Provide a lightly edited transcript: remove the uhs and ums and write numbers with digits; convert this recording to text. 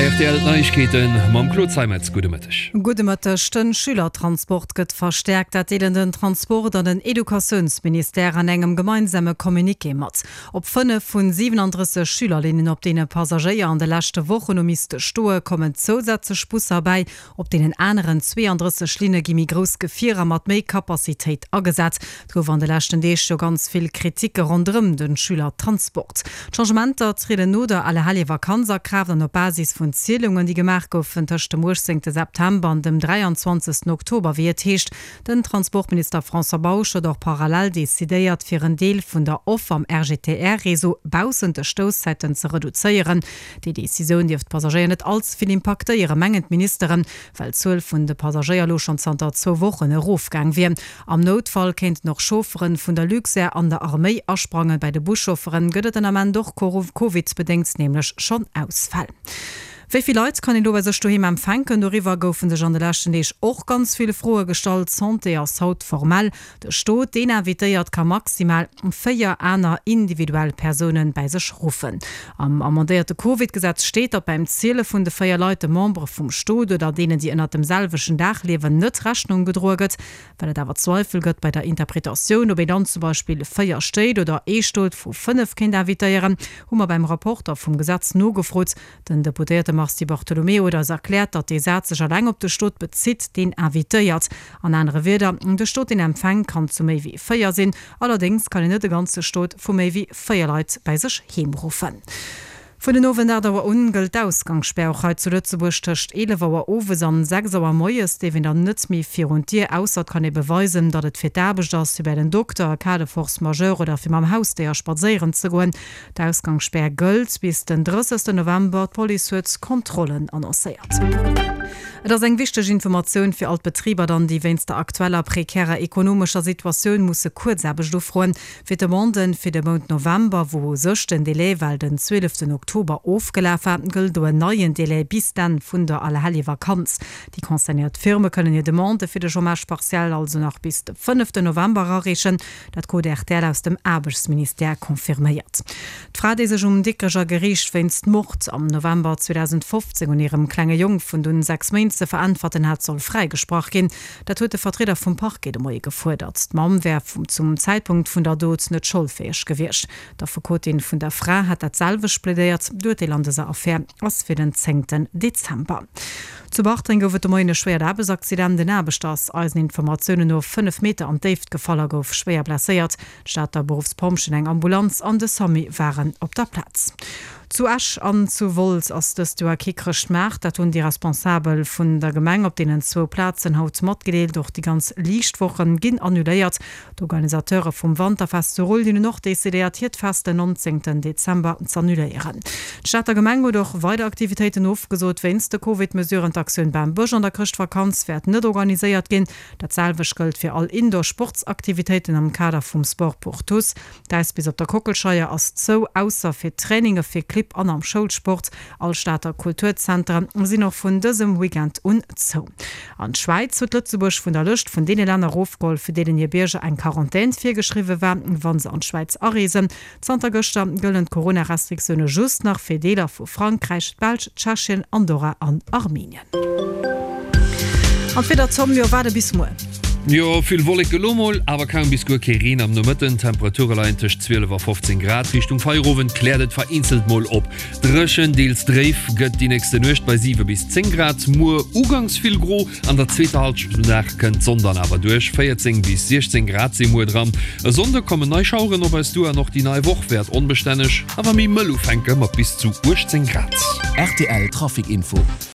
RTL Neuigkeiten mam Klotzheimetz Gudemëttech. Gudemëttech den Schülertransport gëtt verstärkt, dat den Transport an den Edukationsminister an engem gemeinsame Kommuniké mat. Op 5 vun 37 Schülerinnen op dee Passagier an de lachte Wochen miste Stoe kommen zusätzlich Busser bei, op denen anderen 32 Schline gimi gros Gefierer mat méi Kapazitéit agesat. Gouf an de lachten Deeg jo ganz vill Kritike rondëm den Schülertransport. Changementer treden oder alle Halle Vakanzer kraft an op Basis vun Zielungen, die gemacht goufen tchte Mo 10. September an dem 23. Oktober wie heescht. Den Transportminister François Bauch doch parallel desideiert fir een Deel vun der Off am RGTR-Reso bausende Stoßzeiten ze reduzieren. Die Decision die Passagier net als viel Impakte ihre Mengend Ministerin, weil 12 vun de Passagierlo schon 2 Wochen Rufgang wie. Am Notfall kennt noch Chauffeuren vun der Luxe an der Armee ersprangen bei de Buschauffeuren gëtt den am doch Covid bedingt nämlich schon ausfall. Wievi Leute kann ich bei sich daheim empfangen? Darüber goufen de an der letzten Tag auch ganz viele frohe Gestalt Santé als Haut formell. Der Staat den invitiert kann maximal 4 einer individuelle Personen bei sich rufen. Am amendierten Covid-Gesetz steht er beim Ziele von der 4 Leute Member vom Staat oder denen die unter dem selben Dach leben nicht Rechnung gedroget, weil aber Zweifel gibt bei der Interpretation, ob dann zum Beispiel 4 steht oder steht von 5 Kinder invitieren, haben wir beim Reporter vom Gesetz nur gefragt, den Deputierte die Bartolomeo oder erklärt, dat die Sätze lang op de Stadt bezieht, den invitiert. An andere Weder de Stadt in Empfang kann zu méi wie 4 sinn. Allerdings kann net de ganze Stadt vu méi wie 4 Leute bei sich hinrufen. Von den Novendader ungelt Ausgangssperrheit zu Lützeburg töcht 11 Owe an 6 Moes, de wenn der Nützmi 4 und Tier ausser kann beweisen, dat het fir das bei den Doktor Kade Force Majeur oder fir am Haus der spazieren zu goen. Der Ausgangssperr gilt bis den 30. November Polizeiz Kontrollen annonciert. Das eng wichtig Information für Altbetrieber dann die wenn's der aktueller prekärer ökonomischer Situation muss kurzfroen für de Monden für den Monat November wo sechten Delay weil den 12. Oktober aufgelaufen gilt do neuen Delay bis dann vun der alle Vakanz. Die konzerniert Firmen können je Demande für de Chômage partiell also noch bis den 5. November erreichen. Dat Code RTL aus dem Arbeitsminister konfirmiert. Die Frau die sich dickerer Gericht wenn's Mord am November 2015 und ihrem kleine Jung von den 6 Monaten verantworten hat soll freigesprochen gehen. Der tote Vertreter vom Parquet gefordert. Mam wer zum Zeitpunkt von der Dod net schulfähig gewirrscht. Der Verkotin von der Frau hat dat salvech plädiert durch die Landesaffäre aus für den 10. Dezember. Zu beachten wird eine schwere Arbeitsaccident den Erbestas als Informationen nur 5 Meter an Dave gefallen gouf schwer blessiert. Statt der Berufspomschen eng Ambulanz an de Sami waren op der Platz. Zu Asch an zu Wols ass des du kikrecht macht, dat hun die Responsabel vun der Gemeng op denen 2 Platzen haut mat gedeelt durch die ganz Liichtwochen ginn annuléiert. D'Organisateure vum Wanderfest zu Roll die noch desideiert fast den 19. Dezember zu annuléieren. Statt der Gemeng doch weiter Aktivitäten aufgesot, wenns de Covid-Mesurentaktion beim Busch an der Christvakanz werden net organisiert gin. Dat selwech gilt fir all Indoor-Sportsaktivitäten am Kader vum Sport Portus. Da ist bis op der Kockelscheier as zo ausser fir Traininge fir Clip an am Schulsport als Staater Kulturzentren sie noch vun diesem Weekend und zo. An Schweiz wird Lützeburg vun der Lücht von denen Länder Rofgol für denen je Bierge ein Quarantän geschrieben werden, wann sie an Schweiz aresen. Zantergöster göllen Corona-Restriktionen just nach Fedela vu Frankreich, Belg, Tschechien, Andorra an Armenien. Und wieder zum warte bis morgen. Ja, viel wollig gelommel, aber kaum bis Kerin am Nomitten Temperaturlein 12-15 Grad Richtung Feuerroven klärt vereinzelt mal op. Drschen Deels Dreif gött die nächste Nacht bei 7 bis 10 Grad Mur Ugangs viel gro an der zweite Halbstunde könnt sondern aber durch 14 bis 16 Grad Uhr dran. Sonder kommen Neuschauen, ob es du noch die neue Wochwert unbeständig, aber mi Müllufenke mal bis zu 18 Grad. RTL Trafikinfo.